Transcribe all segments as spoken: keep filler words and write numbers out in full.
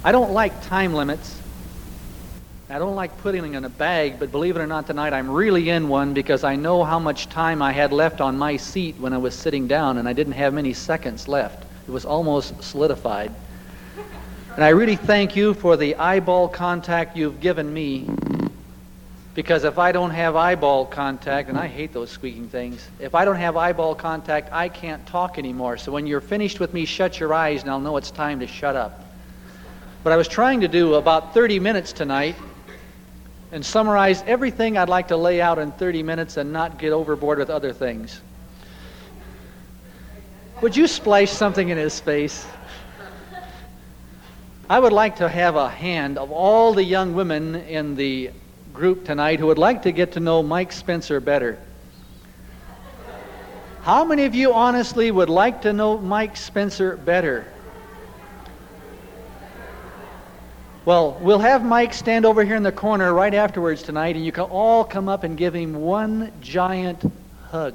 I don't like time limits. I don't like putting it in a bag, but believe it or not, tonight I'm really in one because I know how much time I had left on my seat when I was sitting down, and I didn't have many seconds left. It was almost solidified. And I really thank you for the eyeball contact you've given me, because if I don't have eyeball contact, and I hate those squeaking things, if I don't have eyeball contact, I can't talk anymore. So when you're finished with me, shut your eyes and I'll know it's time to shut up. But I was trying to do about thirty minutes tonight and summarize everything I'd like to lay out in thirty minutes and not get overboard with other things. Would you splash something in his face? I would like to have a hand of all the young women in the group tonight who would like to get to know Mike Spencer better. How many of you honestly would like to know Mike Spencer better? Well, we'll have Mike stand over here in the corner right afterwards tonight, and you can all come up and give him one giant hug.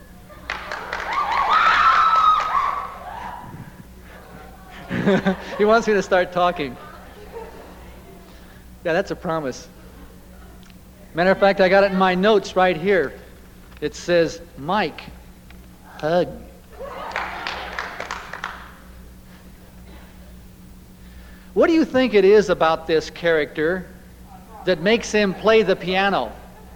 He wants me to start talking. Yeah, that's a promise. Matter of fact, I got it in my notes right here. It says, Mike, hug. What do you think it is about this character that makes him play the piano?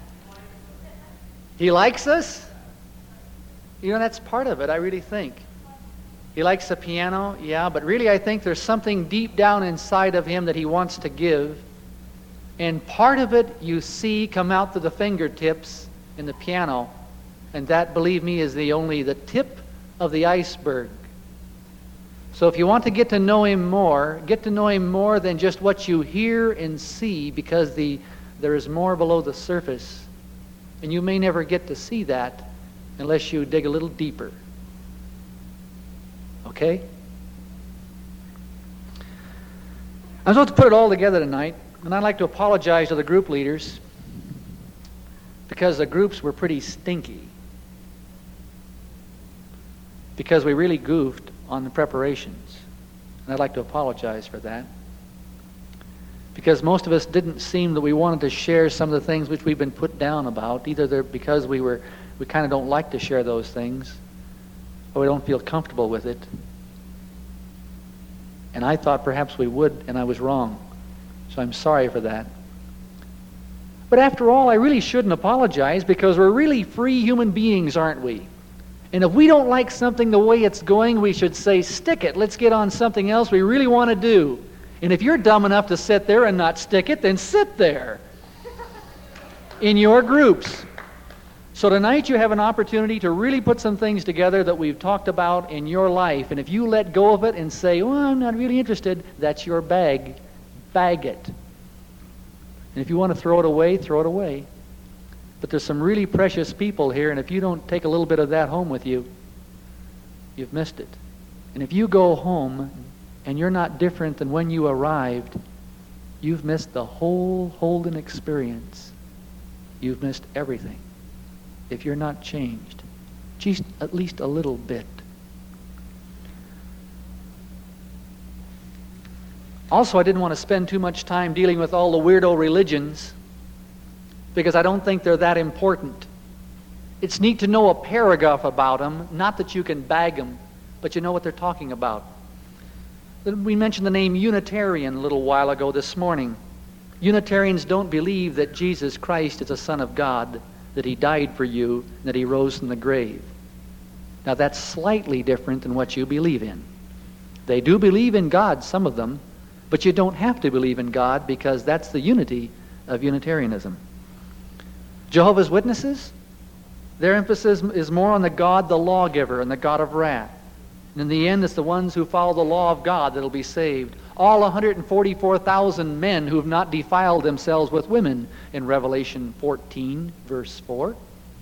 He likes us? You know, that's part of it, I really think. He likes the piano, yeah, but really I think there's something deep down inside of him that he wants to give. And part of it you see come out through the fingertips in the piano. And that, believe me, is the only the tip of the iceberg. So if you want to get to know him more, get to know him more than just what you hear and see, because the there is more below the surface. And you may never get to see that unless you dig a little deeper. Okay? I'm supposed to put it all together tonight, and I'd like to apologize to the group leaders because the groups were pretty stinky. Because we really goofed on the preparations. And I'd like to apologize for that. Because most of us didn't seem that we wanted to share some of the things which we've been put down about, either they're because we were we kind of don't like to share those things, or we don't feel comfortable with it. And I thought perhaps we would, and I was wrong. So I'm sorry for that. But after all, I really shouldn't apologize, because we're really free human beings, aren't we? And if we don't like something the way it's going, we should say, stick it. Let's get on something else we really want to do. And if you're dumb enough to sit there and not stick it, then sit there in your groups. So tonight you have an opportunity to really put some things together that we've talked about in your life. And if you let go of it and say, well, I'm not really interested, that's your bag. Bag it. And if you want to throw it away, throw it away. But there's some really precious people here, and if you don't take a little bit of that home with you, you've missed it. And if you go home and you're not different than when you arrived, you've missed the whole Holden experience. You've missed everything. If you're not changed, just at least a little bit. Also, I didn't want to spend too much time dealing with all the weirdo religions, because I don't think they're that important. It's neat to know a paragraph about them, not that you can bag them, but you know what they're talking about. We mentioned the name Unitarian a little while ago this morning. Unitarians don't believe that Jesus Christ is a Son of God, that He died for you, and that He rose from the grave. Now that's slightly different than what you believe in. They do believe in God, some of them, but you don't have to believe in God, because that's the unity of Unitarianism. Jehovah's Witnesses, their emphasis is more on the God, the lawgiver, and the God of wrath. And in the end, it's the ones who follow the law of God that will be saved. All one hundred forty-four thousand men who have not defiled themselves with women in Revelation fourteen, verse four.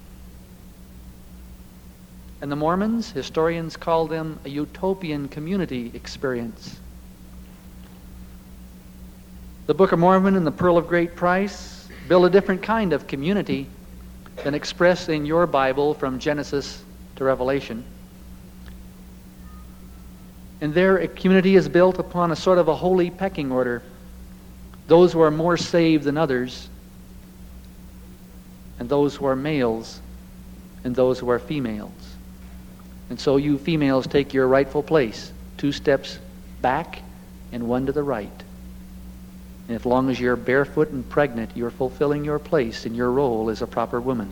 And the Mormons, historians call them a utopian community experience. The Book of Mormon and the Pearl of Great Price build a different kind of community than expressed in your Bible from Genesis to Revelation. And their community is built upon a sort of a holy pecking order. Those who are more saved than others, and those who are males, and those who are females. And so you females take your rightful place, two steps back and one to the right. And as long as you're barefoot and pregnant, you're fulfilling your place in your role as a proper woman.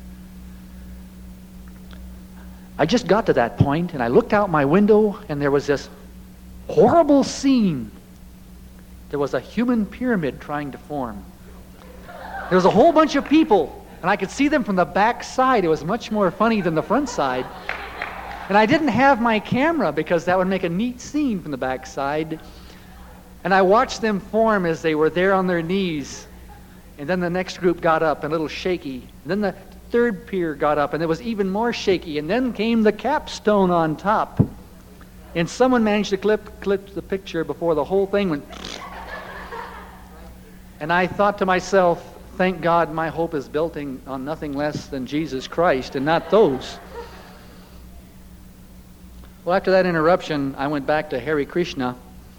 I just got to that point, and I looked out my window, and there was this horrible scene. There was a human pyramid trying to form. There was a whole bunch of people, and I could see them from the back side. It was much more funny than the front side. And I didn't have my camera because that would make a neat scene from the back side. And I watched them form as they were there on their knees. And then the next group got up, and a little shaky. And then the third pier got up, and it was even more shaky. And then came the capstone on top. And someone managed to clip, clip the picture before the whole thing went. And I thought to myself, thank God my hope is built on nothing less than Jesus Christ and not those. Well, after that interruption, I went back to Hare Krishna,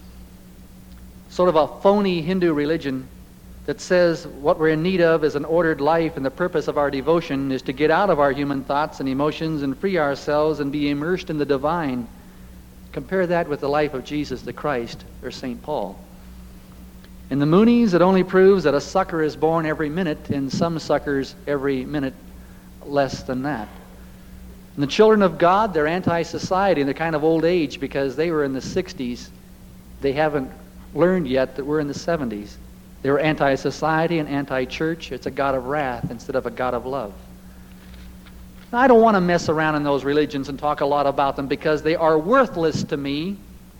sort of a phony Hindu religion that says what we're in need of is an ordered life, and the purpose of our devotion is to get out of our human thoughts and emotions and free ourselves and be immersed in the divine. Compare that with the life of Jesus the Christ or Saint Paul. In the Moonies, it only proves that a sucker is born every minute, and some suckers every minute less than that. And the children of God, they're anti-society, and they're kind of old age because they were in the sixties. They haven't learned yet that we're in the seventies. They were anti-society and anti-church. It's a God of wrath instead of a God of love. Now, I don't want to mess around in those religions and talk a lot about them because they are worthless to me.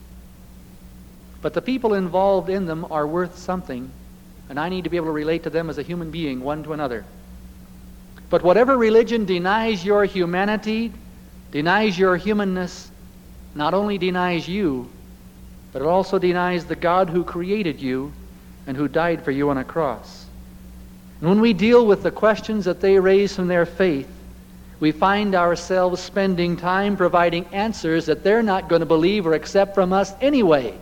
But the people involved in them are worth something, and I need to be able to relate to them as a human being, one to another. But whatever religion denies your humanity, denies your humanness, not only denies you, but it also denies the God who created you and who died for you on a cross. And when we deal with the questions that they raise from their faith, we find ourselves spending time providing answers that they're not going to believe or accept from us anyway.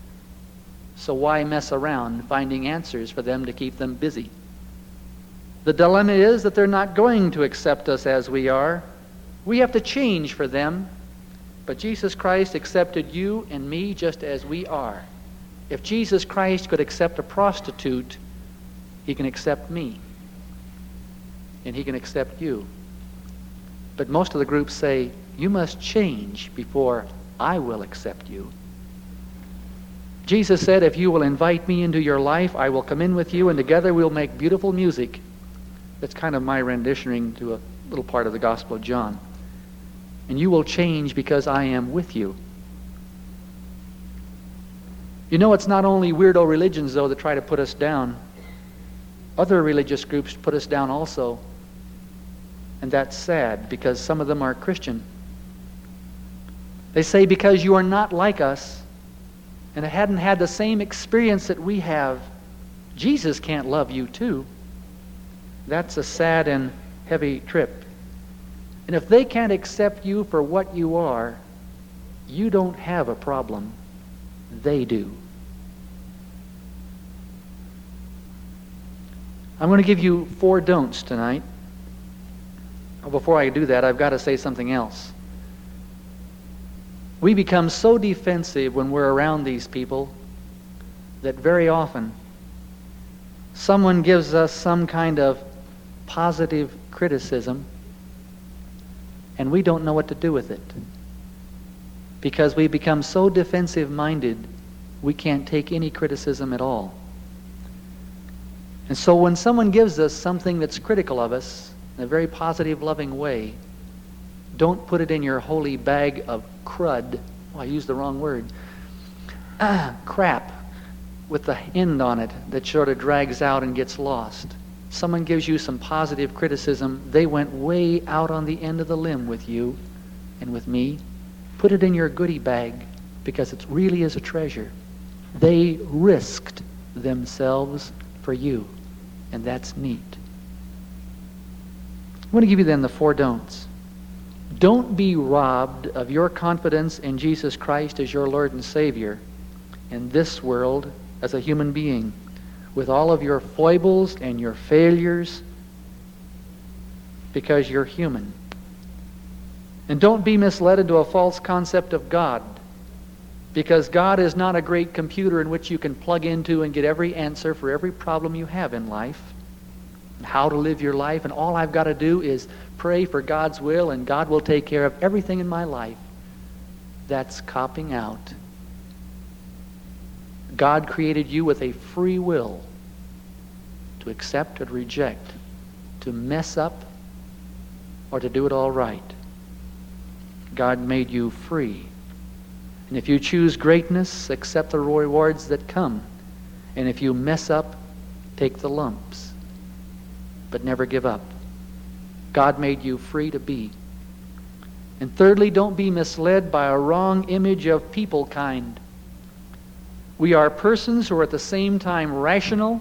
So why mess around finding answers for them to keep them busy? The dilemma is that they're not going to accept us as we are. We have to change for them. But Jesus Christ accepted you and me just as we are. If Jesus Christ could accept a prostitute, he can accept me. And he can accept you. But most of the groups say, you must change before I will accept you. Jesus said, if you will invite me into your life, I will come in with you, and together we'll make beautiful music. That's kind of my renditioning to a little part of the Gospel of John. And you will change because I am with you. You know, it's not only weirdo religions, though, that try to put us down. Other religious groups put us down also. And that's sad, because some of them are Christian. They say because you are not like us, and hadn't had the same experience that we have, Jesus can't love you too. That's a sad and heavy trip. And if they can't accept you for what you are, you don't have a problem. They do. I'm going to give you four don'ts tonight. Oh, before I do that, I've got to say something else. We become so defensive when we're around these people that very often someone gives us some kind of positive criticism and we don't know what to do with it. Because we become so defensive-minded, we can't take any criticism at all. And so when someone gives us something that's critical of us in a very positive, loving way, don't put it in your holy bag of crud. Oh, I used the wrong word. Ah, crap with the end on it that sort of drags out and gets lost. Someone gives you some positive criticism. They went way out on the end of the limb with you and with me. Put it in your goodie bag because it really is a treasure. They risked themselves for you, and that's neat. I'm going to give you then the four don'ts. Don't be robbed of your confidence in Jesus Christ as your Lord and Savior in this world as a human being, with all of your foibles and your failures, because you're human. And don't be misled into a false concept of God, because God is not a great computer in which you can plug into and get every answer for every problem you have in life, how to live your life, and all I've got to do is pray for God's will and God will take care of everything in my life. That's copping out. God created you with a free will to accept or reject, to mess up or to do it all right. God made you free. And if you choose greatness, accept the rewards that come. And if you mess up, take the lumps. But never give up. God made you free to be. And thirdly, don't be misled by a wrong image of people kind. We are persons who are at the same time rational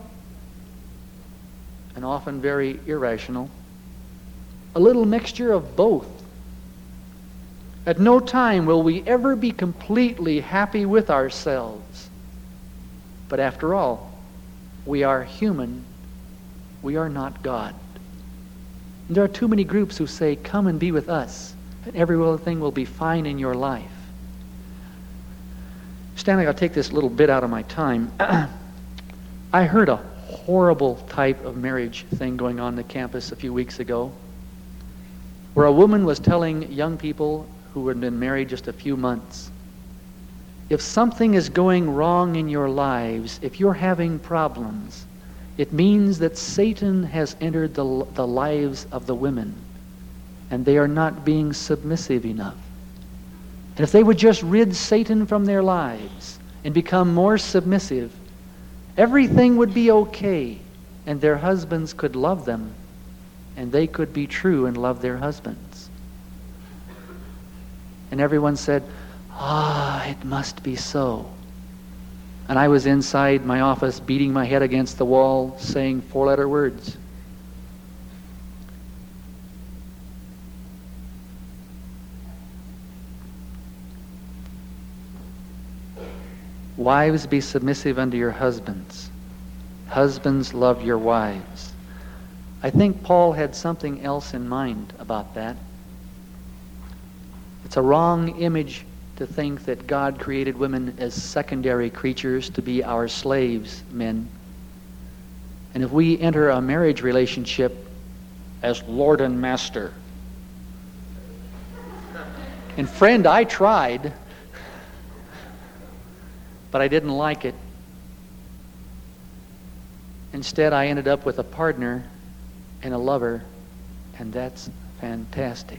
and often very irrational. A little mixture of both. At no time will we ever be completely happy with ourselves. But after all, we are human. We are not God. And there are too many groups who say, come and be with us, and every little thing will be fine in your life. Stanley, I'll take this little bit out of my time. I heard a horrible type of marriage thing going on the campus a few weeks ago, where a woman was telling young people who had been married just a few months, if something is going wrong in your lives, if you're having problems, it means that Satan has entered the, the lives of the women, and they are not being submissive enough. And if they would just rid Satan from their lives and become more submissive, everything would be okay, and their husbands could love them, and they could be true and love their husbands. And everyone said, ah, it must be so. And I was inside my office beating my head against the wall saying four-letter words. Wives, be submissive unto your husbands. Husbands, love your wives. I think Paul had something else in mind about that. It's a wrong image to think that God created women as secondary creatures to be our slaves, men. And if we enter a marriage relationship as Lord and Master, and friend, I tried, but I didn't like it. Instead, I ended up with a partner and a lover, and that's fantastic.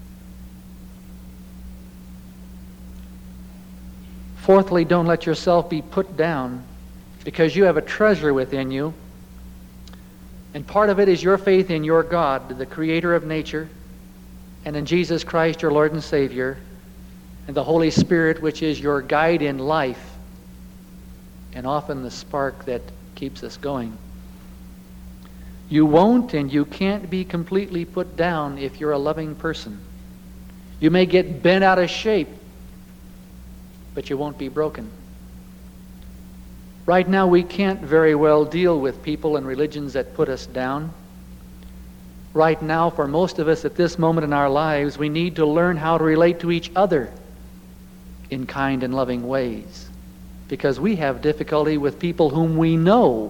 Fourthly, don't let yourself be put down because you have a treasure within you. And part of it is your faith in your God, the creator of nature, and in Jesus Christ, your Lord and Savior, and the Holy Spirit, which is your guide in life, and often the spark that keeps us going. You won't and you can't be completely put down if you're a loving person. You may get bent out of shape, but you won't be broken. Right now, we can't very well deal with people and religions that put us down. Right now, for most of us at this moment in our lives, we need to learn how to relate to each other in kind and loving ways, because we have difficulty with people whom we know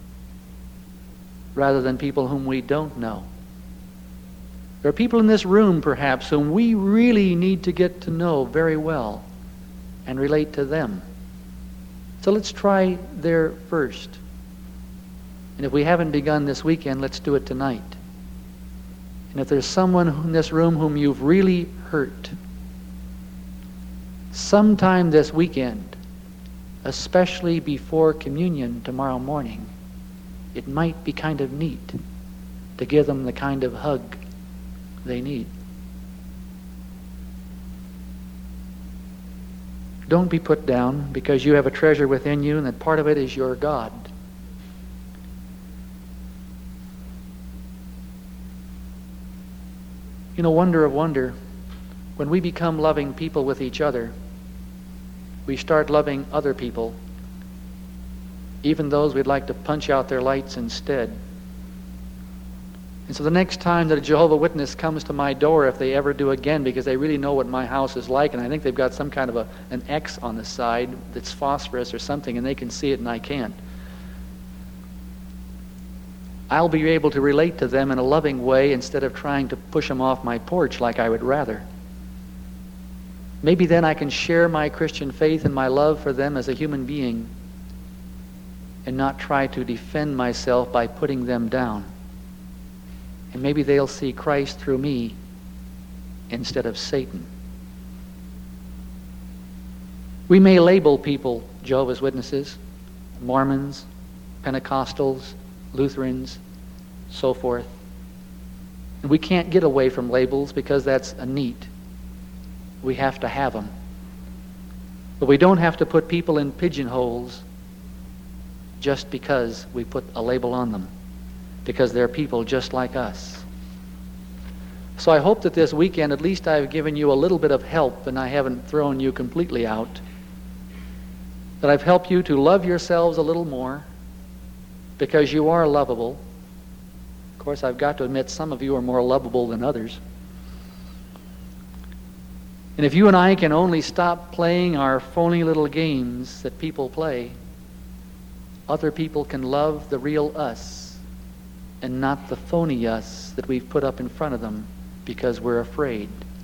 rather than people whom we don't know. There are people in this room, perhaps, whom we really need to get to know very well and relate to them. So let's try there first. And if we haven't begun this weekend, let's do it tonight. And if there's someone in this room whom you've really hurt, sometime this weekend, especially before communion tomorrow morning, it might be kind of neat to give them the kind of hug they need. Don't be put down because you have a treasure within you and that part of it is your God. You know, wonder of wonder, when we become loving people with each other, we start loving other people, even those we'd like to punch out their lights instead. And so the next time that a Jehovah's Witness comes to my door, if they ever do again, because they really know what my house is like, and I think they've got some kind of a, an X on the side that's phosphorus or something, and they can see it and I can't, I'll be able to relate to them in a loving way instead of trying to push them off my porch like I would rather. Maybe then I can share my Christian faith and my love for them as a human being and not try to defend myself by putting them down. And maybe they'll see Christ through me instead of Satan. We may label people Jehovah's Witnesses, Mormons, Pentecostals, Lutherans, so forth. And we can't get away from labels because that's a need. We have to have them. But we don't have to put people in pigeonholes just because we put a label on them, because they're people just like us. So I hope that this weekend at least I've given you a little bit of help and I haven't thrown you completely out, that I've helped you to love yourselves a little more because you are lovable. Of course, I've got to admit some of you are more lovable than others. And if you and I can only stop playing our phony little games that people play, other people can love the real us and not the phony us that we've put up in front of them because we're afraid.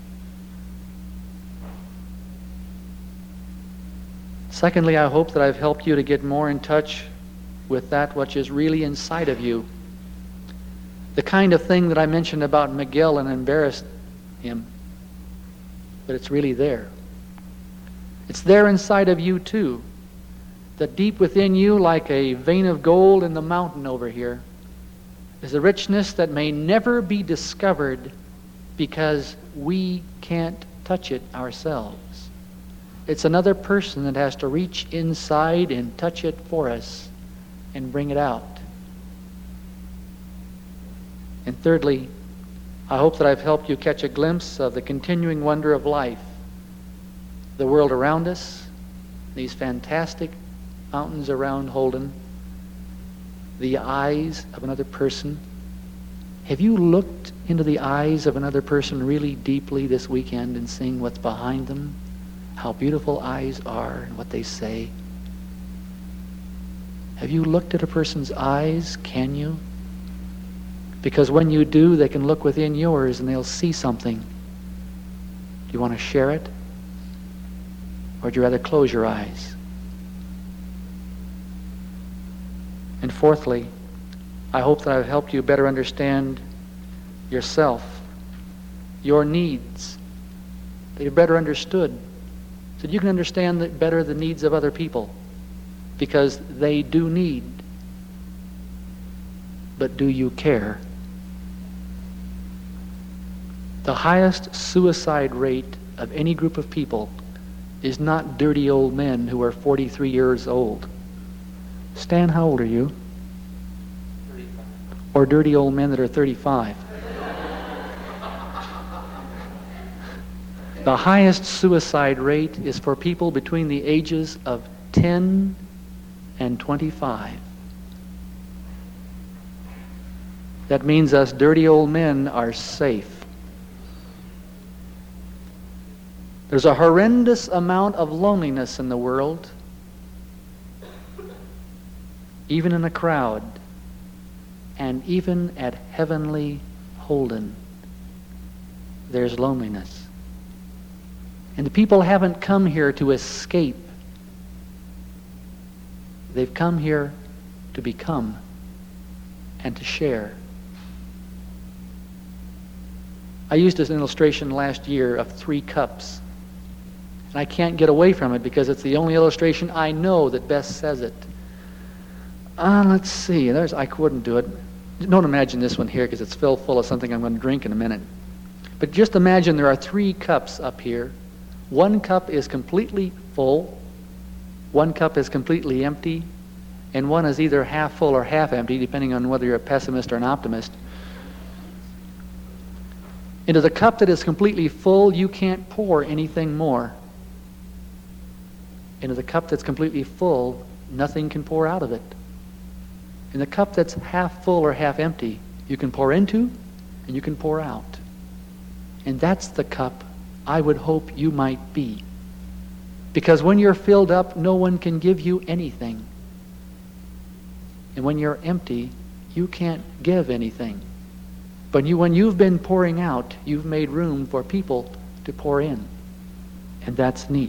Secondly, I hope that I've helped you to get more in touch with that which is really inside of you. The kind of thing that I mentioned about Miguel and embarrassed him, but it's really there. It's there inside of you too. That deep within you, like a vein of gold in the mountain over here, is a richness that may never be discovered because we can't touch it ourselves. It's another person that has to reach inside and touch it for us and bring it out. And thirdly, I hope that I've helped you catch a glimpse of the continuing wonder of life, the world around us, these fantastic mountains around Holden, the eyes of another person. Have you looked into the eyes of another person really deeply this weekend and seen what's behind them? How beautiful eyes are and what they say? Have you looked at a person's eyes? Can you? Because when you do, they can look within yours and they'll see something. Do you want to share it? Or would you rather close your eyes? And fourthly, I hope that I've helped you better understand yourself, your needs, that you're better understood, so that you can understand the, better the needs of other people, because they do need. But do you care? The highest suicide rate of any group of people is not dirty old men who are forty-three years old. Stan, how old are you? thirty-five. Or dirty old men that are thirty-five. The highest suicide rate is for people between the ages of ten and twenty-five. That means us dirty old men are safe. There's a horrendous amount of loneliness in the world, even in a crowd, and even at heavenly Holden, there's loneliness. And the people haven't come here to escape. They've come here to become and to share. I used this illustration last year of three cups. And I can't get away from it because it's the only illustration I know that best says it. Uh, let's see. There's I couldn't do it. Don't imagine this one here because it's filled full of something I'm going to drink in a minute. But just imagine there are three cups up here. One cup is completely full. One cup is completely empty. And one is either half full or half empty, depending on whether you're a pessimist or an optimist. Into the cup that is completely full, you can't pour anything more. Into the cup that's completely full, nothing can pour out of it. In the cup that's half full or half empty, you can pour into and you can pour out. And that's the cup I would hope you might be. Because when you're filled up, no one can give you anything. And when you're empty, you can't give anything. But you, when you've been pouring out, you've made room for people to pour in. And that's neat.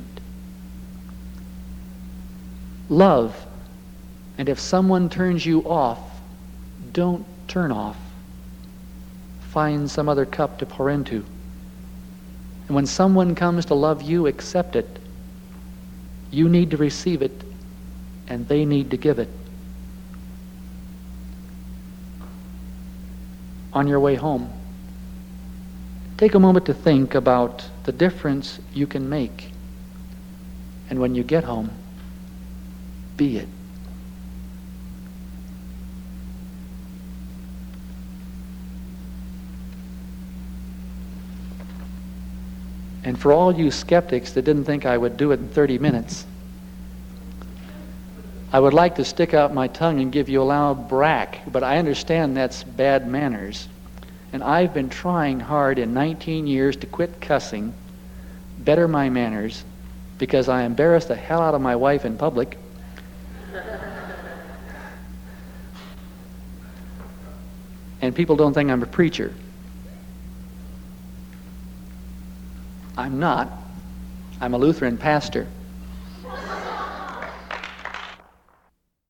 Love. And if someone turns you off, don't turn off. Find some other cup to pour into. And when someone comes to love you, accept it. You need to receive it, and they need to give it. On your way home, take a moment to think about the difference you can make. And when you get home, be it. And for all you skeptics that didn't think I would do it in thirty minutes, I would like to stick out my tongue and give you a loud brack, but I understand that's bad manners. And I've been trying hard in nineteen years to quit cussing, better my manners, because I embarrass the hell out of my wife in public. And people don't think I'm a preacher. I'm not. I'm a Lutheran pastor.